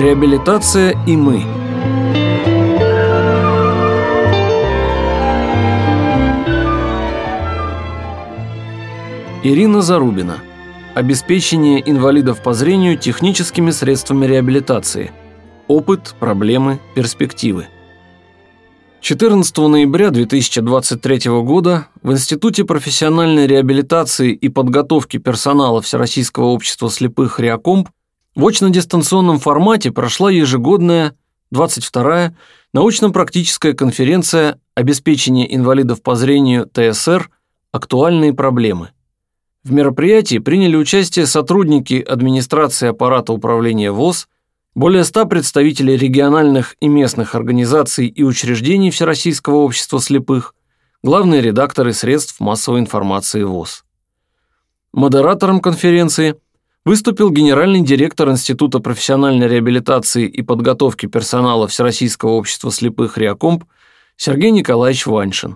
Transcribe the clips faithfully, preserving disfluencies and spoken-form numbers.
Реабилитация и мы. Ирина Зарубина. Обеспечение инвалидов по зрению техническими средствами реабилитации. Опыт, проблемы, перспективы. четырнадцатого ноября две тысячи двадцать третьего года в Институте профессиональной реабилитации и подготовки персонала Всероссийского общества слепых «Реакомп» в очно-дистанционном формате прошла ежегодная двадцать вторая научно-практическая конференция «Обеспечение инвалидов по зрению ТСР. Актуальные проблемы». В мероприятии приняли участие сотрудники администрации аппарата управления ВОС, более ста представителей региональных и местных организаций и учреждений Всероссийского общества слепых, главные редакторы средств массовой информации ВОС. Модератором конференции выступил генеральный директор Института профессиональной реабилитации и подготовки персонала Всероссийского общества слепых «Реакомп» Сергей Николаевич Ваньшин.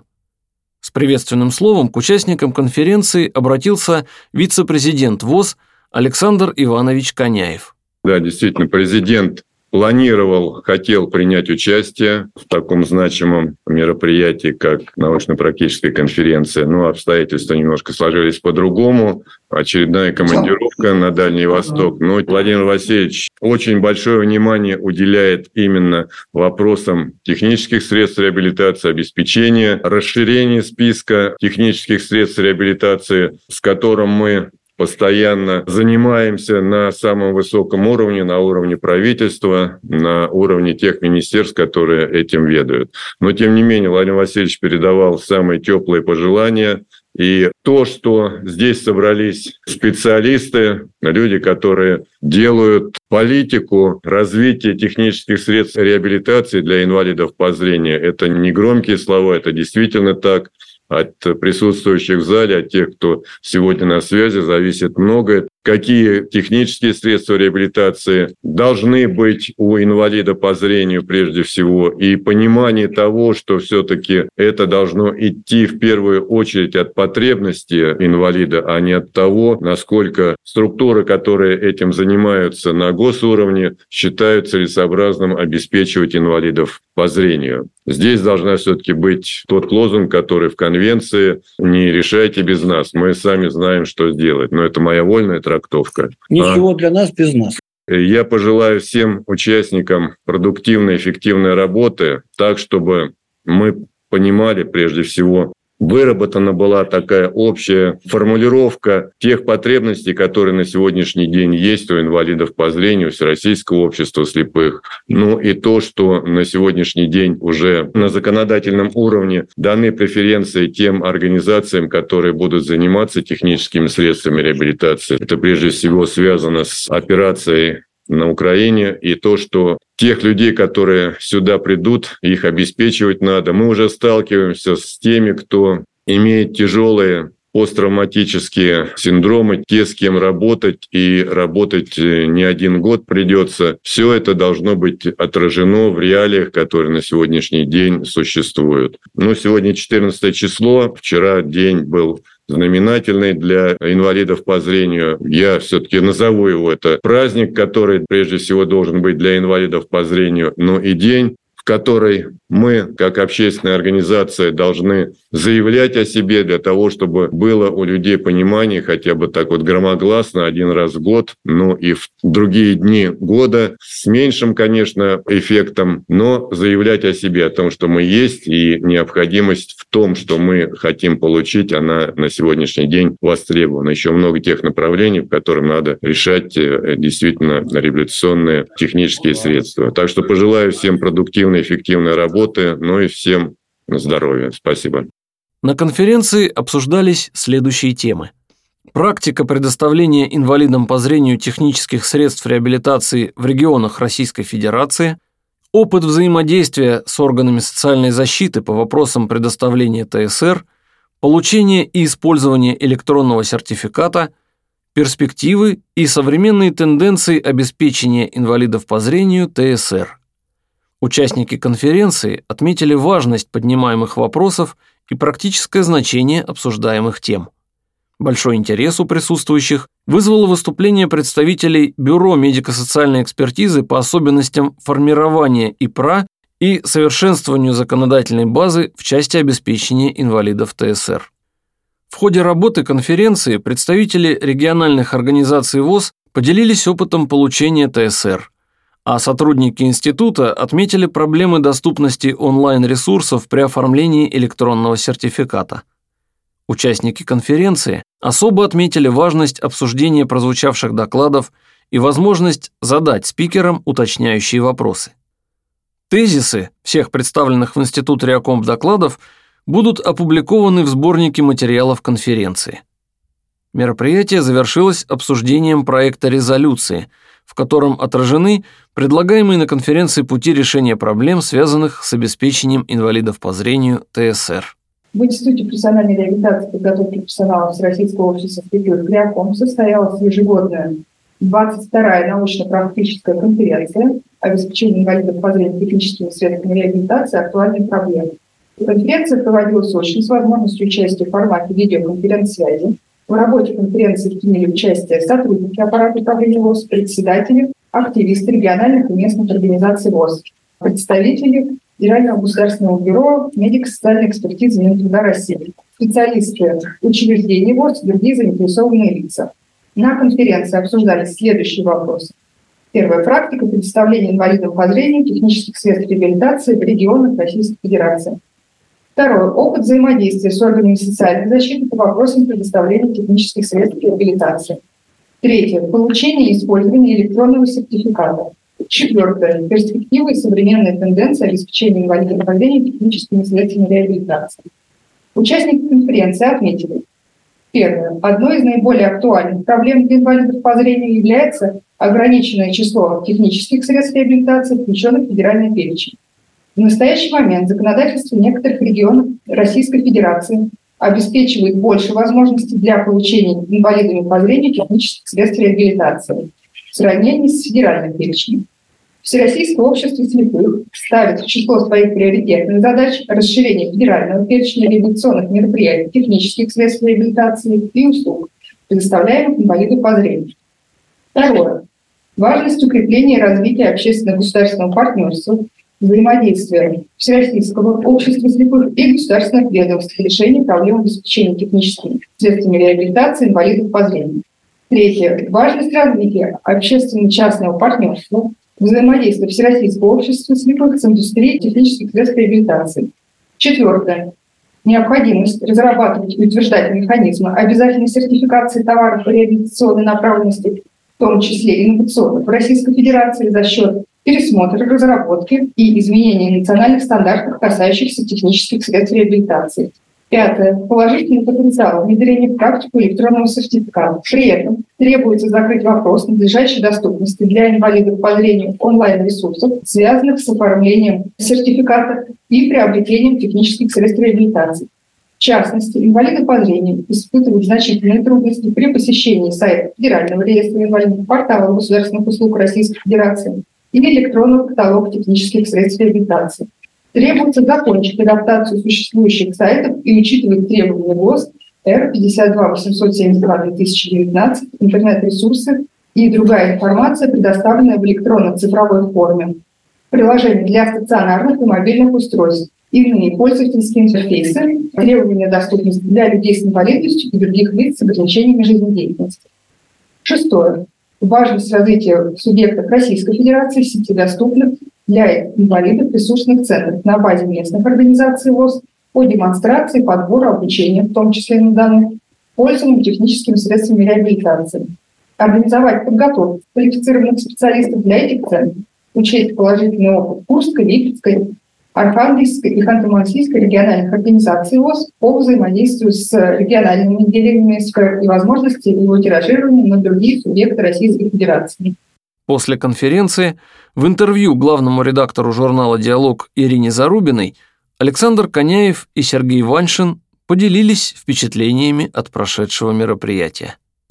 С приветственным словом к участникам конференции обратился вице-президент ВОС Александр Иванович Коняев. Да, действительно, президент планировал, хотел принять участие в таком значимом мероприятии, как научно-практическая конференция, но обстоятельства немножко сложились по-другому. Очередная командировка на Дальний Восток. Но Владимир Васильевич очень большое внимание уделяет именно вопросам технических средств реабилитации, обеспечения, расширения списка технических средств реабилитации, с которым мы постоянно занимаемся на самом высоком уровне, на уровне правительства, на уровне тех министерств, которые этим ведают. Но, тем не менее, Владимир Васильевич передавал самые теплые пожелания. И то, что здесь собрались специалисты, люди, которые делают политику развития технических средств реабилитации для инвалидов по зрению, это не громкие слова, это действительно так. От присутствующих в зале, от тех, кто сегодня на связи, зависит многое. Какие технические средства реабилитации должны быть у инвалида по зрению прежде всего, и понимание того, что все-таки это должно идти в первую очередь от потребности инвалида, а не от того, насколько структуры, которые этим занимаются на госуровне, считают целесообразным обеспечивать инвалидов по зрению. Здесь должна все-таки быть тот лозунг, который в конвенции «Не решайте без нас, мы сами знаем, что сделать». Но это моя вольная трактовка. Ничего а... для нас без нас. Я пожелаю всем участникам продуктивной, эффективной работы, так, чтобы мы понимали прежде всего, выработана была такая общая формулировка тех потребностей, которые на сегодняшний день есть у инвалидов по зрению, Всероссийского общества слепых. Ну и то, что на сегодняшний день уже на законодательном уровне даны преференции тем организациям, которые будут заниматься техническими средствами реабилитации. Это прежде всего связано с операцией на Украине, и то, что тех людей, которые сюда придут, их обеспечивать надо. Мы уже сталкиваемся с теми, кто имеет тяжелые посттравматические синдромы, те, с кем работать, и работать не один год придется. Все это должно быть отражено в реалиях, которые на сегодняшний день существуют. Ну, сегодня четырнадцатое число, вчера день был знаменательный для инвалидов по зрению. Я все-таки назову его это праздник, который прежде всего должен быть для инвалидов по зрению, но и день, в который мы, как общественная организация, должны заявлять о себе для того, чтобы было у людей понимание хотя бы так вот громогласно один раз в год, ну и в другие дни года с меньшим, конечно, эффектом, но заявлять о себе, о том, что мы есть, и необходимость в том, что мы хотим получить, она на сегодняшний день востребована. Еще много тех направлений, в которых надо решать действительно реабилитационные технические средства. Так что пожелаю всем продуктивной, эффективной работы, ну и всем здоровья. Спасибо. На конференции обсуждались следующие темы. Практика предоставления инвалидам по зрению технических средств реабилитации в регионах Российской Федерации, опыт взаимодействия с органами социальной защиты по вопросам предоставления ТСР, получение и использование электронного сертификата, перспективы и современные тенденции обеспечения инвалидов по зрению ТСР. Участники конференции отметили важность поднимаемых вопросов и практическое значение обсуждаемых тем. Большой интерес у присутствующих вызвало выступление представителей Бюро медико-социальной экспертизы по особенностям формирования ИПРА и совершенствованию законодательной базы в части обеспечения инвалидов ТСР. В ходе работы конференции представители региональных организаций ВОС поделились опытом получения ТСР, а сотрудники института отметили проблемы доступности онлайн-ресурсов при оформлении электронного сертификата. Участники конференции особо отметили важность обсуждения прозвучавших докладов и возможность задать спикерам уточняющие вопросы. Тезисы всех представленных в Институт Реакомп докладов будут опубликованы в сборнике материалов конференции. Мероприятие завершилось обсуждением проекта резолюции, в котором отражены предлагаемые на конференции пути решения проблем, связанных с обеспечением инвалидов по зрению ТСР. В Институте профессиональной реабилитации и подготовки персонала Всероссийского общества слепых Реакомп состоялась ежегодная двадцать вторая научно-практическая конференция обеспечения инвалидов по зрению техническими средствами реабилитации актуальной проблемы. Конференция проводилась очно с возможностью участия в формате видеоконференц-связи. В работе конференции приняли участие сотрудники аппарата управления ВОС, председатели, активисты региональных и местных организаций ВОС, представители Федерального государственного бюро медико-социальной экспертизы Минтруда России, специалисты учреждений ВОС и другие заинтересованные лица. На конференции обсуждались следующие вопросы. Первое. Практика предоставления инвалидам по зрению технических средств реабилитации в регионах Российской Федерации. Второе. Опыт взаимодействия с органами социальной защиты по вопросам предоставления технических средств реабилитации. Третье. Получение и использование электронного сертификата. Четвертое. Перспективы и современные тенденции обеспечения инвалидов по зрению техническими средствами реабилитации. Участники конференции отметили. Первое. Одной из наиболее актуальных проблем для инвалидов по зрению является ограниченное число технических средств реабилитации, включенных в федеральный перечень. В настоящий момент законодательство некоторых регионов Российской Федерации обеспечивает больше возможностей для получения инвалидами по зрению технических средств реабилитации в сравнении с федеральным перечнем. Всероссийское общество слепых ставит в число своих приоритетных задач расширение федерального перечня реабилитационных мероприятий, технических средств реабилитации и услуг, предоставляемых инвалиду по зрению. Второе. Важность укрепления и развития общественно-государственного партнерства, взаимодействия Всероссийского общества слепых и государственных ведомств в решении проблем обеспечения техническими средствами реабилитации инвалидов по зрению. Третье. Важность развития общественно-частного партнерства, взаимодействия Всероссийского общества слепых с индустрией технических средств реабилитации. Четвертое. Необходимость разрабатывать и утверждать механизмы обязательной сертификации товаров по реабилитационной направленности, в том числе инновационных, в Российской Федерации за счет пересмотра, разработки и изменения национальных стандартов, касающихся технических средств реабилитации. Пятое. Положительный потенциал внедрения в практику электронного сертификата. При этом требуется закрыть вопрос надлежащей доступности для инвалидов по зрению онлайн-ресурсов, связанных с оформлением сертификата и приобретением технических средств реабилитации. В частности, инвалиды по зрению испытывают значительные трудности при посещении сайта Федерального реестра инвалидов, портала государственных услуг Российской Федерации и электронного каталога технических средств реабилитации. Требуется закончить адаптацию существующих сайтов и учитывать требования ГОСТ Р пятьдесят два восемьсот семьдесят два две тысячи девятнадцать, интернет-ресурсы и другая информация, предоставленная в электронно-цифровой форме, приложения для стационарных и мобильных устройств, иные пользовательские интерфейсы, требования доступности для людей с инвалидностью и других лиц с ограничениями жизнедеятельности. Шестое. Важность развития субъектов Российской Федерации в сети доступных для инвалидов ресурсных центров на базе местных организаций ВОС по демонстрации, подбору, обучения, в том числе на данных, пользованию техническими средствами реабилитации. Организовать подготовку квалифицированных специалистов для этих центров, учесть положительный опыт Курской, Липецкой, Архангельской и Ханты-Мансийской региональных организаций ВОС по взаимодействию с региональными отделениями СФР и возможности его тиражирования на другие субъекты Российской Федерации. После конференции в интервью главному редактору журнала «Диалог» Ирине Зарубиной Александр Коняев и Сергей Ваншин поделились впечатлениями от прошедшего мероприятия.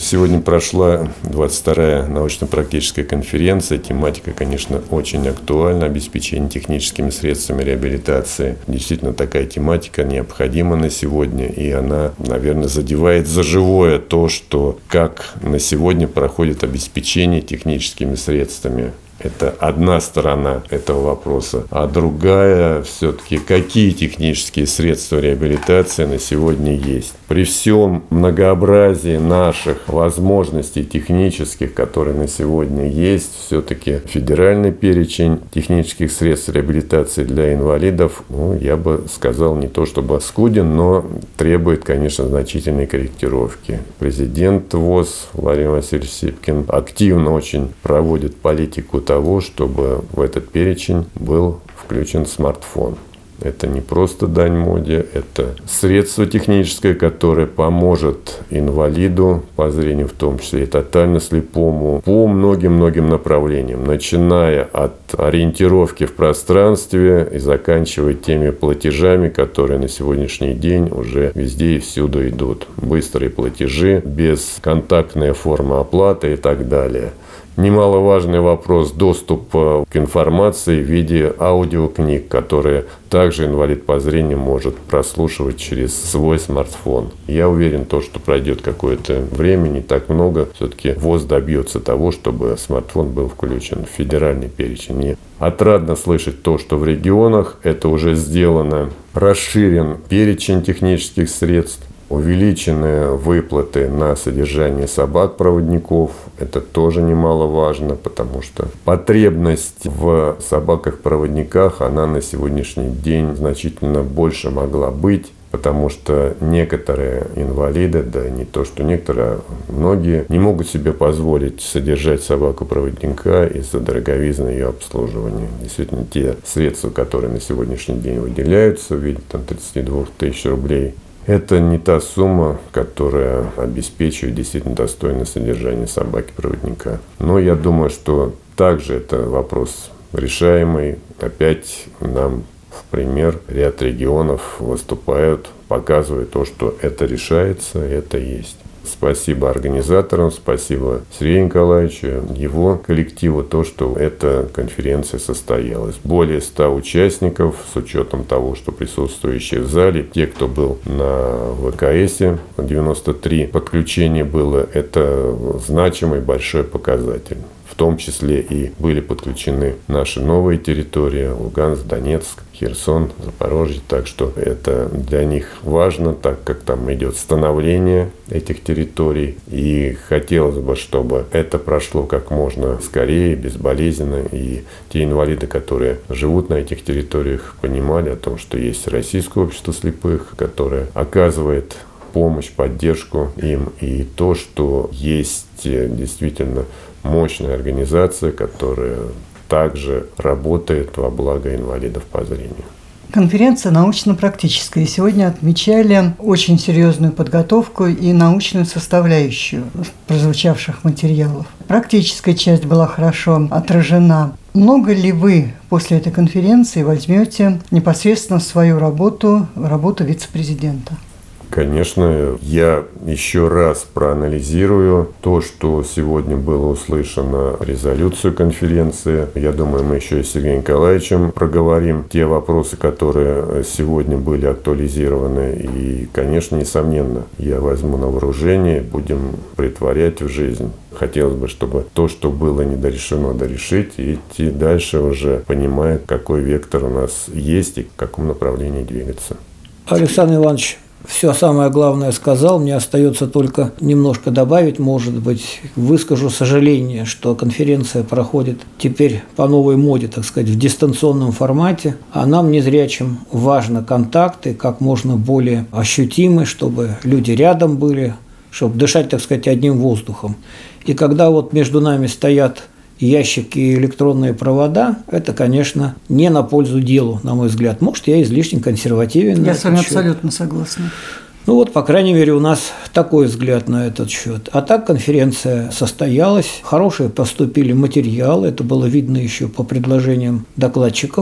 Сегодня прошла двадцать вторая научно-практическая конференция. Тематика, конечно, очень актуальна. Обеспечение техническими средствами реабилитации. Действительно, такая тематика необходима на сегодня. И она, наверное, задевает за живое то, что как на сегодня проходит обеспечение техническими средствами. Это одна сторона этого вопроса. А другая все-таки, какие технические средства реабилитации на сегодня есть. При всем многообразии наших возможностей технических, которые на сегодня есть, все-таки федеральный перечень технических средств реабилитации для инвалидов, ну, я бы сказал, не то чтобы скуден, но требует, конечно, значительной корректировки. Президент ВОЗ Владимир Васильевич Сипкин активно очень проводит политику того, чтобы в этот перечень был включен смартфон. Это не просто дань моде, это средство техническое, которое поможет инвалиду по зрению, в том числе и тотально слепому, по многим-многим направлениям, начиная от ориентировки в пространстве и заканчивая теми платежами, которые на сегодняшний день уже везде и всюду идут. Быстрые платежи, бесконтактная форма оплаты и так далее. Немаловажный вопрос доступа к информации в виде аудиокниг, которые также инвалид по зрению может прослушивать через свой смартфон. Я уверен, то, что пройдет какое-то время, не так много, все-таки ВОЗ добьется того, чтобы смартфон был включен в федеральный перечень. И отрадно слышать то, что в регионах это уже сделано. Расширен перечень технических средств. Увеличены выплаты на содержание собак-проводников. Это тоже немаловажно, потому что потребность в собаках-проводниках, она на сегодняшний день значительно больше могла быть, потому что некоторые инвалиды, да не то что некоторые, а многие не могут себе позволить содержать собаку-проводника из-за дороговизны ее обслуживания. Действительно, те средства, которые на сегодняшний день выделяются в виде там, тридцати двух тысяч рублей, это не та сумма, которая обеспечивает действительно достойное содержание собаки-проводника. Но я думаю, что также это вопрос решаемый. Опять нам в пример ряд регионов выступают, показывают то, что это решается, это есть. Спасибо организаторам, спасибо Сергею Николаевичу, его коллективу, то, что эта конференция состоялась. Более ста участников, с учетом того, что присутствующие в зале, те, кто был на ВКСе, девяносто три подключения было, это значимый большой показатель. В том числе и были подключены наши новые территории, Луганск, Донецк, Херсон, Запорожье. Так что это для них важно, так как там идет становление этих территорий. И хотелось бы, чтобы это прошло как можно скорее, безболезненно. И те инвалиды, которые живут на этих территориях, понимали о том, что есть Российское общество слепых, которое оказывает помощь, поддержку им. И то, что есть действительно мощная организация, которая также работает во благо инвалидов по зрению. Конференция научно-практическая. Сегодня отмечали очень серьезную подготовку и научную составляющую прозвучавших материалов. Практическая часть была хорошо отражена. Много ли вы после этой конференции возьмете непосредственно в свою работу, работу вице-президента? Конечно, я еще раз проанализирую то, что сегодня было услышано, резолюцию конференции. Я думаю, мы еще и с Сергеем Николаевичем проговорим те вопросы, которые сегодня были актуализированы. И, конечно, несомненно, я возьму на вооружение, будем претворять в жизнь. Хотелось бы, чтобы то, что было недорешено, дорешить и идти дальше уже, понимая, какой вектор у нас есть и в каком направлении двигаться. Александр Иванович все самое главное сказал. Мне остается только немножко добавить, может быть, выскажу сожаление, что конференция проходит теперь по новой моде, так сказать, в дистанционном формате, а нам, незрячим, важно контакты как можно более ощутимы, чтобы люди рядом были, чтобы дышать, так сказать, одним воздухом. И когда вот между нами стоят ящики и электронные провода, это, конечно, не на пользу делу, на мой взгляд. Может, я излишне консервативен. Я с вами абсолютно согласна. Ну вот, по крайней мере, у нас такой взгляд на этот счет. А так конференция состоялась, хорошие поступили материалы, это было видно еще по предложениям докладчиков,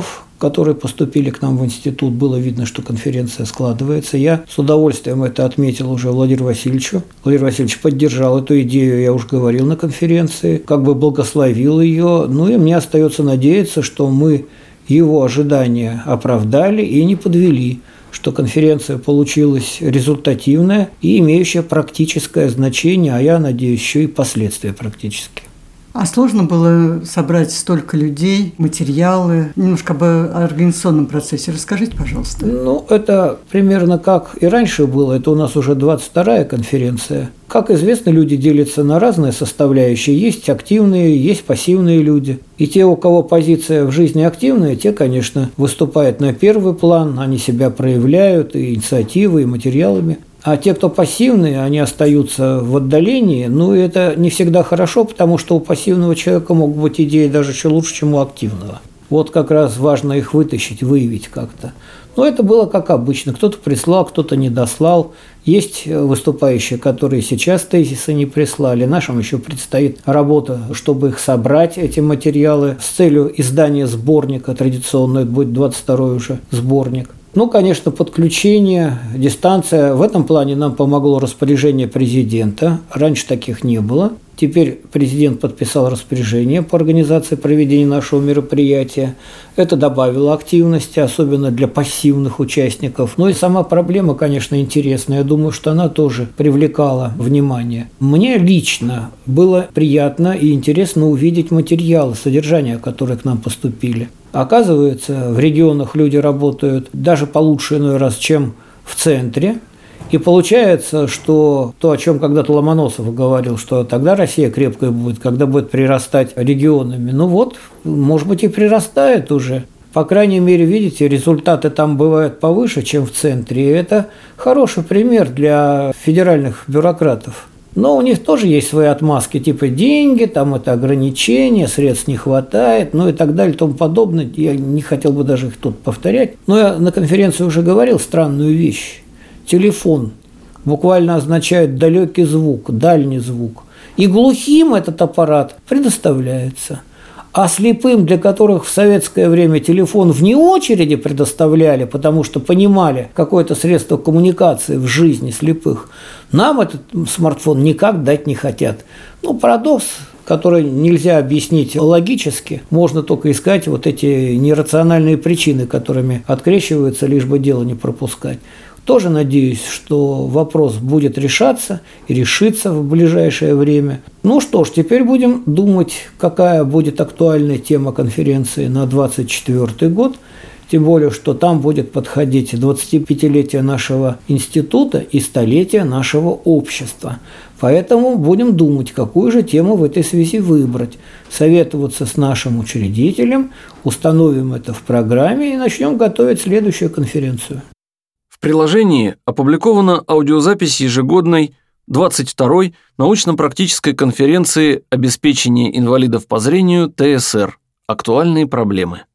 которые поступили к нам в институт, было видно, что конференция складывается. Я с удовольствием это отметил уже Владимиру Васильевичу. Владимир Васильевич поддержал эту идею, я уже говорил на конференции, как бы благословил ее. Ну и мне остается надеяться, что мы его ожидания оправдали и не подвели, что конференция получилась результативная и имеющая практическое значение, а я надеюсь, еще и последствия практические. А сложно было собрать столько людей, материалы? Немножко об организационном процессе расскажите, пожалуйста. Ну, это примерно как и раньше было. Это у нас уже двадцать вторая конференция. Как известно, люди делятся на разные составляющие. Есть активные, есть пассивные люди. И те, у кого позиция в жизни активная, те, конечно, выступают на первый план, они себя проявляют и инициативой, и материалами. А те, кто пассивные, они остаются в отдалении. Ну, это не всегда хорошо, потому что у пассивного человека могут быть идеи даже еще лучше, чем у активного. Вот как раз важно их вытащить, выявить как-то. Но это было как обычно. Кто-то прислал, кто-то не дослал. Есть выступающие, которые сейчас тезисы не прислали. Нашим еще предстоит работа, чтобы их собрать, эти материалы, с целью издания сборника. Традиционно это будет двадцать второй уже сборник. Ну, конечно, подключение, дистанция. В этом плане нам помогло распоряжение президента. Раньше таких не было. Теперь президент подписал распоряжение по организации проведения нашего мероприятия. Это добавило активности, особенно для пассивных участников. Ну и сама проблема, конечно, интересная. Я думаю, что она тоже привлекала внимание. Мне лично было приятно и интересно увидеть материалы, содержание, которые к нам поступили. Оказывается, в регионах люди работают даже получше иной раз, чем в центре. И получается, что то, о чем когда-то Ломоносов говорил, что тогда Россия крепкая будет, когда будет прирастать регионами. Ну вот, может быть, и прирастает уже. По крайней мере, видите, результаты там бывают повыше, чем в центре. И это хороший пример для федеральных бюрократов. Но у них тоже есть свои отмазки, типа деньги, там это ограничения, средств не хватает, ну и так далее, и тому подобное. Я не хотел бы даже их тут повторять. Но я на конференции уже говорил странную вещь. Телефон буквально означает далекий звук, дальний звук. И глухим этот аппарат предоставляется. А слепым, для которых в советское время телефон вне очереди предоставляли, потому что понимали какое-то средство коммуникации в жизни слепых, нам этот смартфон никак дать не хотят. Ну, парадокс, который нельзя объяснить логически, можно только искать вот эти нерациональные причины, которыми открещиваются, лишь бы дело не пропускать. Тоже надеюсь, что вопрос будет решаться и решится в ближайшее время. Ну что ж, теперь будем думать, какая будет актуальная тема конференции на двадцать четвёртый год. Тем более, что там будет подходить двадцатипятилетие нашего института и столетие нашего общества. Поэтому будем думать, какую же тему в этой связи выбрать. Советоваться с нашим учредителем, установим это в программе и начнем готовить следующую конференцию. В приложении опубликована аудиозапись ежегодной двадцать второй научно-практической конференции «Обеспечение инвалидов по зрению ТСР. Актуальные проблемы».